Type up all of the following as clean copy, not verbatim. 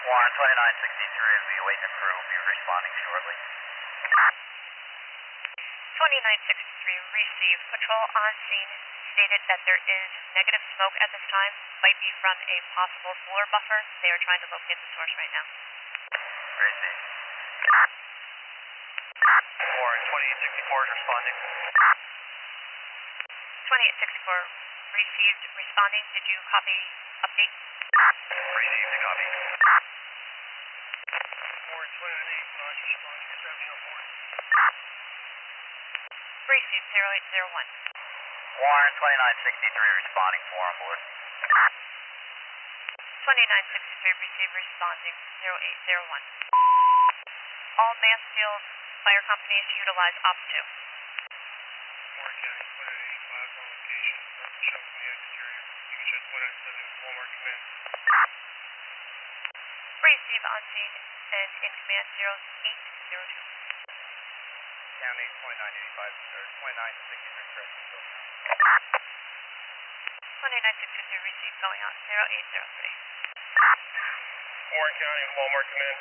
Warren 2963 of the Awaken crew will be responding shortly. 2963 received. Patrol on scene stated that there is negative smoke at this time. Might be from a possible floor buffer. They are trying to locate the source right now. Received. Warren 2864 is responding. 2864 received. Responding. Did you copy update? Received a copy. Warren 29-8, Raj responding. What's happening on board? Received 0801. Warren 2963 responding 4 on board. 2963 received. Responding 0801. All Mansfield fire companies utilize Op 2. Warren County 29-8, Cloud on location. Purple show from the exterior. You can check 2970 with Walmart Command. Receive on scene and in command 0802. County 2985 or 2963 correct. 2963 received. Going out 0803. Warren County with Walmart Command.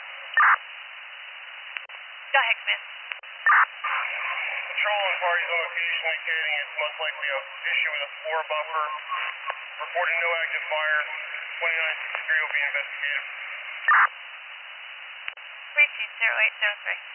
Go ahead, command. Patrol and parties on location indicating it's most likely an issue with a floor buffer. Reporting no active fire. 2963 will be investigated. Received 0803.